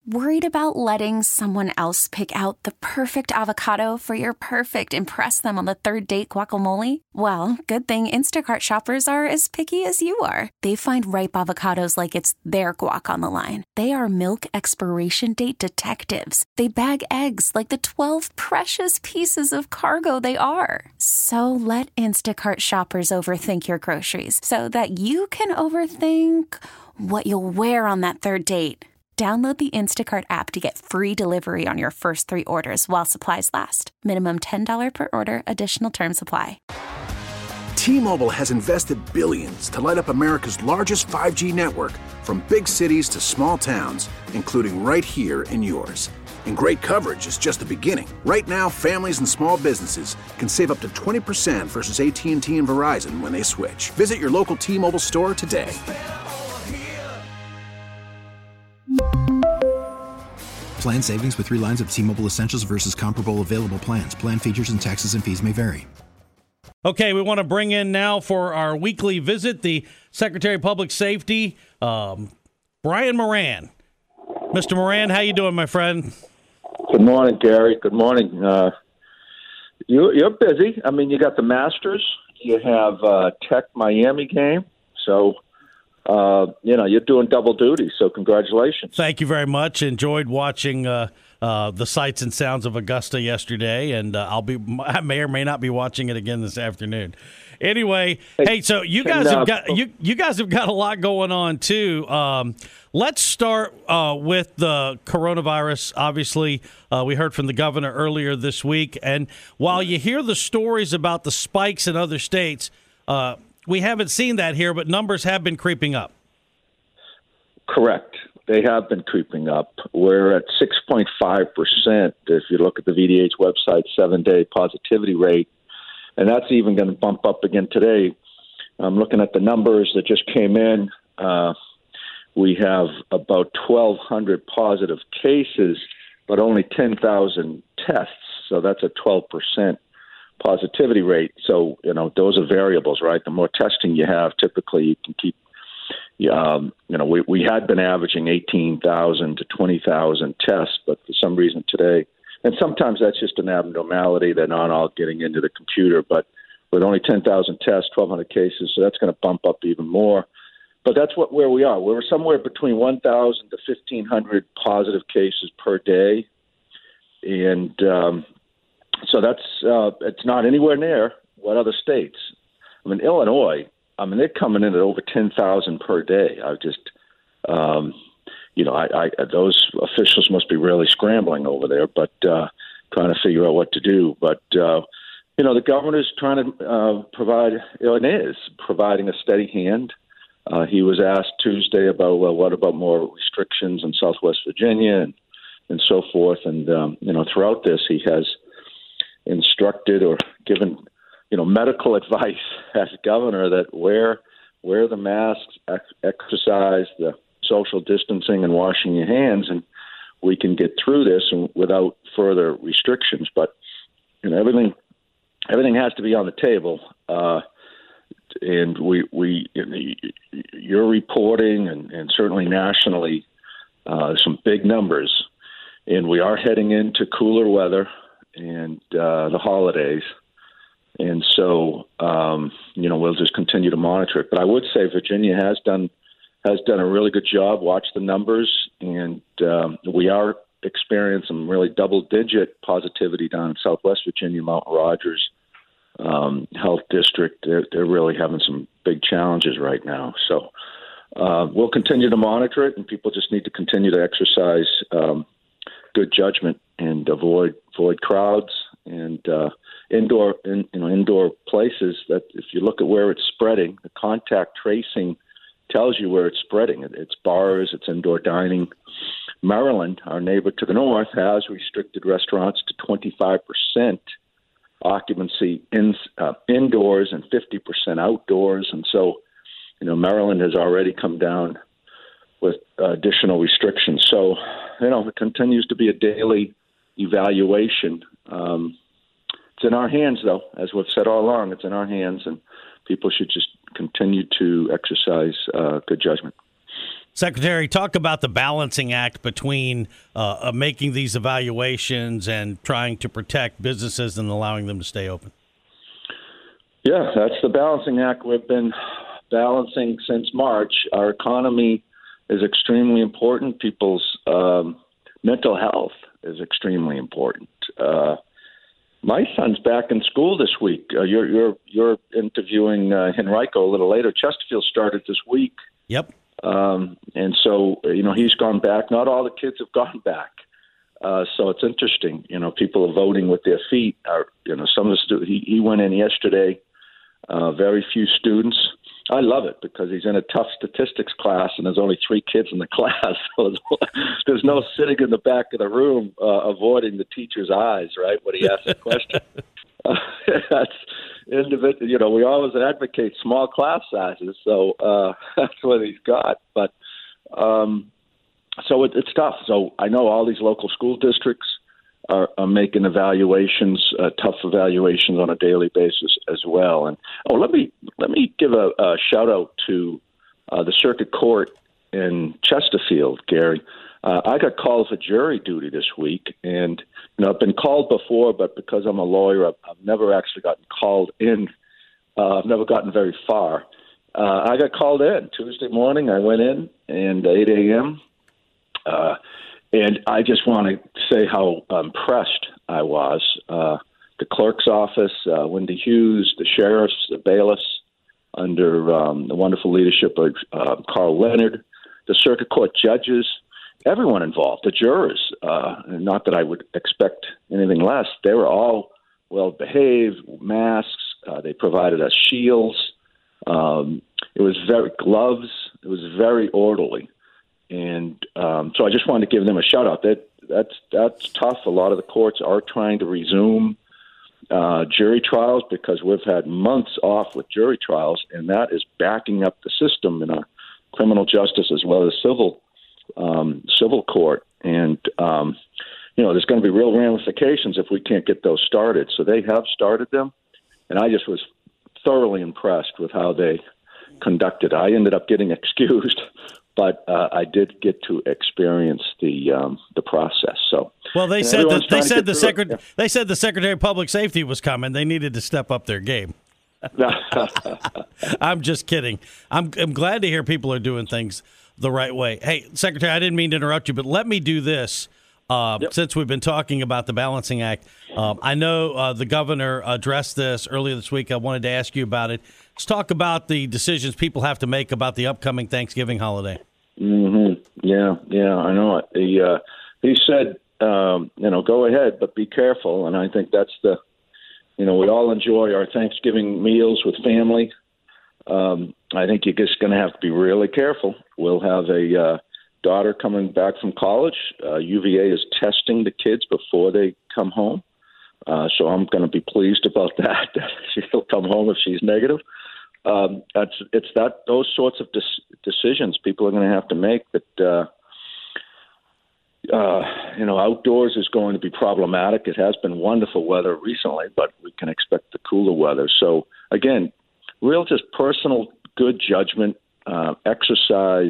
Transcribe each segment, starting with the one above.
Worried about letting someone else pick out the perfect avocado for your perfect impress them on the third date guacamole? Well, good thing Instacart shoppers are as picky as you are. They find ripe avocados like it's their guac on the line. They are milk expiration date detectives. They bag eggs like the 12 precious pieces of cargo they are. So let Instacart shoppers overthink your groceries so that you can overthink what you'll wear on that third date. Download the Instacart app to get free delivery on your first 3 orders while supplies last. Minimum $10 per order. Additional terms apply. T-Mobile has invested billions to light up America's largest 5G network, from big cities to small towns, including right here in yours. And great coverage is just the beginning. Right now, families and small businesses can save up to 20% versus AT&T and Verizon when they switch. Visit your local T-Mobile store today. Plan savings with 3 lines of T-Mobile Essentials versus comparable available plans. Plan features and taxes and fees may vary. Okay, we want to bring in now for our weekly visit the Secretary of Public Safety, Brian Moran. Mr. Moran, how you doing, my friend? Good morning, Gary. Good morning. You're busy. I mean, you got the Masters. You have Tech Miami game. So, you're doing double duty. So congratulations. Thank you very much. Enjoyed watching the sights and sounds of Augusta yesterday, and I may or may not be watching it again this afternoon. Anyway, hey, so you guys have got a lot going on too. Let's start with the coronavirus. Obviously, we heard from the governor earlier this week, and while you hear the stories about the spikes in other states, we haven't seen that here, but numbers have been creeping up. Correct. They have been creeping up. We're at 6.5%. If you look at the VDH website, 7-day positivity rate. And that's even going to bump up again today. I'm looking at the numbers that just came in. We have about 1,200 positive cases, but only 10,000 tests. So that's a 12% positivity rate. So, those are variables, right? The more testing you have, typically you can keep, we had been averaging 18,000 to 20,000 tests, but for some reason today, and sometimes that's just an abnormality. They're not all getting into the computer, but with only 10,000 tests, 1,200 cases, so that's going to bump up even more. But that's where we are. We're somewhere between 1,000 to 1,500 positive cases per day. And so that's it's not anywhere near what other states. I mean, Illinois, they're coming in at over 10,000 per day. Those officials must be really scrambling over there, but trying to figure out what to do. But, the governor's trying to providing a steady hand. He was asked Tuesday about, what about more restrictions in Southwest Virginia and so forth. And, throughout this, he has instructed or given, medical advice as governor that wear the masks, exercise the social distancing and washing your hands, and we can get through this without further restrictions. But everything has to be on the table, and you're reporting, and certainly nationally, some big numbers, and we are heading into cooler weather and the holidays, and so we'll just continue to monitor it. But I would say Virginia has done a really good job. Watch the numbers, and we are experiencing really double-digit positivity down in Southwest Virginia, Mount Rogers Health District. They're really having some big challenges right now. So we'll continue to monitor it, and people just need to continue to exercise good judgment and avoid crowds and indoor places. That if you look at where it's spreading, the contact tracing tells you where it's spreading. It's bars, it's indoor dining. Maryland, our neighbor to the north, has restricted restaurants to 25% occupancy indoors and 50% outdoors. And so, Maryland has already come down with additional restrictions. So, it continues to be a daily evaluation. It's in our hands, though. As we've said all along, it's in our hands, and people should just continue to exercise good judgment. Secretary, talk about the balancing act between making these evaluations and trying to protect businesses and allowing them to stay open. Yeah, that's the balancing act we've been balancing since March. Our economy is extremely important. People's mental health is extremely important. My son's back in school this week. You're interviewing Henrico a little later. Chesterfield started this week. Yep. And so, he's gone back. Not all the kids have gone back. So it's interesting. People are voting with their feet. Some of the he went in yesterday. Very few students. I love it because he's in a tough statistics class and there's only 3 kids in the class. So there's no sitting in the back of the room avoiding the teacher's eyes, right, when he asks a question. That's individual. We always advocate small class sizes, so that's what he's got. But so it's tough. So I know all these local school districts are making evaluations, tough evaluations on a daily basis as well. And let me give a shout out to the circuit court in Chesterfield, Gary. I got called for jury duty this week, and I've been called before, but because I'm a lawyer, I've never actually gotten called in. I've never gotten very far. I got called in Tuesday morning. I went in and 8 a.m. And I just want to say how impressed I was. The clerk's office, Wendy Hughes, the sheriffs, the bailiffs, under the wonderful leadership of Carl Leonard, the circuit court judges, everyone involved, the jurors. Not that I would expect anything less. They were all well-behaved, masks. They provided us shields. It was gloves. It was very orderly. And so I just wanted to give them a shout out. That's tough. A lot of the courts are trying to resume jury trials because we've had months off with jury trials, and that is backing up the system in our criminal justice as well as civil court. And there's going to be real ramifications if we can't get those started. So they have started them, and I just was thoroughly impressed with how they conducted. I ended up getting excused. But I did get to experience the process. So they said the Secretary of Public Safety was coming. They needed to step up their game. I'm just kidding. I'm glad to hear people are doing things the right way. Hey, Secretary, I didn't mean to interrupt you, but let me do this. Since we've been talking about the Balancing Act, I know the governor addressed this earlier this week. I wanted to ask you about it. Let's talk about the decisions people have to make about the upcoming Thanksgiving holiday. Mm-hmm. Yeah, I know it. He said, go ahead, but be careful. And I think that's we all enjoy our Thanksgiving meals with family. I think you're just going to have to be really careful. We'll have a daughter coming back from college. UVA is testing the kids before they come home. So I'm going to be pleased about that she'll come home if she's negative. Those sorts of decisions people are going to have to make. That outdoors is going to be problematic. It has been wonderful weather recently, but we can expect the cooler weather. So again, real just personal good judgment, exercise,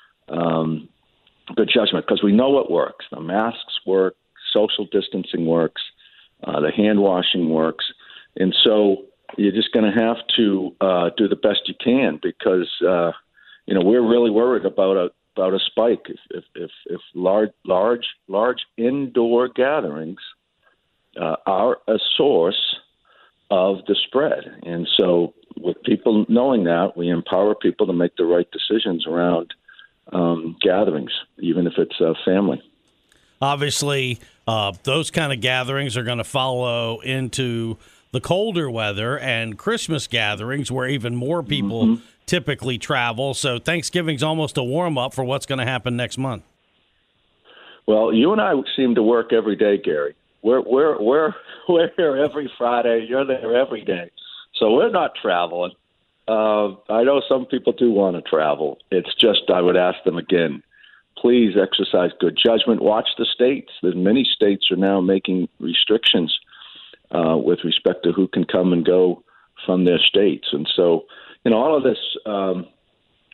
good judgment, because we know what works. The masks work, social distancing works, the hand washing works, and so you're just going to have to do the best you can because we're really worried about a spike if large indoor gatherings are a source of the spread. And so with people knowing that, we empower people to make the right decisions around gatherings, even if it's a family. Obviously, those kind of gatherings are going to follow into the colder weather and Christmas gatherings where even more people typically travel. So Thanksgiving's almost a warm-up for what's going to happen next month. Well, you and I seem to work every day, Gary. We're here every Friday. You're there every day. So we're not traveling. I know some people do want to travel. It's just I would ask them again, please exercise good judgment. Watch the states. There's many states are now making restrictions with respect to who can come and go from their states. And so, all of this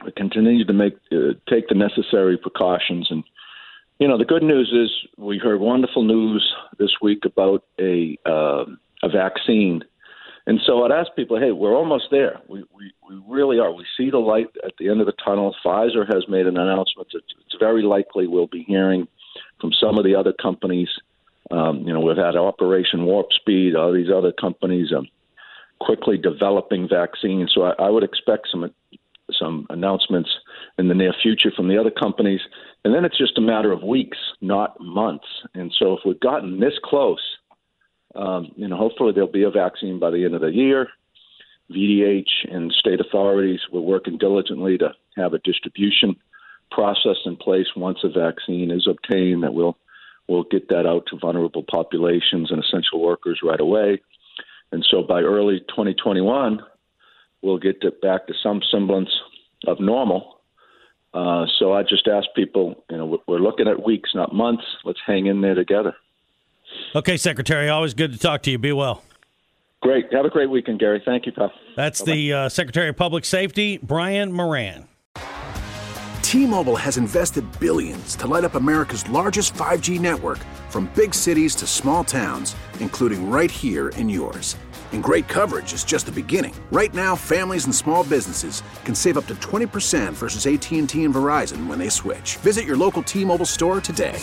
we continue to take the necessary precautions. And, the good news is we heard wonderful news this week about a vaccine. And so I'd ask people, hey, we're almost there. We really are. We see the light at the end of the tunnel. Pfizer has made an announcement. It's very likely we'll be hearing from some of the other companies. We've had Operation Warp Speed, all these other companies quickly developing vaccines. So I would expect some announcements in the near future from the other companies. And then it's just a matter of weeks, not months. And so if we've gotten this close, hopefully there'll be a vaccine by the end of the year. VDH and state authorities, we're working diligently to have a distribution process in place once a vaccine is obtained that we'll get that out to vulnerable populations and essential workers right away. And so by early 2021, we'll get back to some semblance of normal. So I just ask people, we're looking at weeks, not months. Let's hang in there together. Okay, Secretary, always good to talk to you. Be well. Great. Have a great weekend, Gary. Thank you, pal. That's Bye-bye. the Secretary of Public Safety, Brian Moran. T-Mobile has invested billions to light up America's largest 5G network, from big cities to small towns, including right here in yours. And great coverage is just the beginning. Right now, families and small businesses can save up to 20% versus AT&T and Verizon when they switch. Visit your local T-Mobile store today.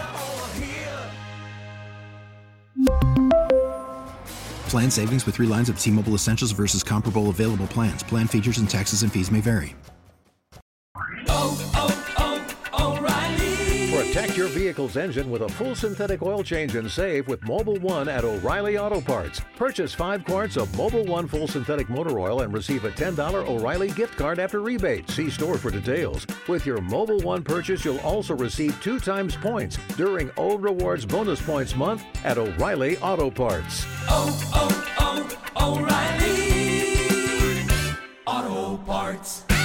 Plan savings with 3 lines of T-Mobile Essentials versus comparable available plans. Plan features and taxes and fees may vary. Protect your vehicle's engine with a full synthetic oil change and save with Mobil 1 at O'Reilly Auto Parts. Purchase 5 quarts of Mobil 1 full synthetic motor oil and receive a $10 O'Reilly gift card after rebate. See store for details. With your Mobil 1 purchase, you'll also receive 2 times points during O Rewards Bonus Points Month at O'Reilly Auto Parts. O'Reilly Auto Parts.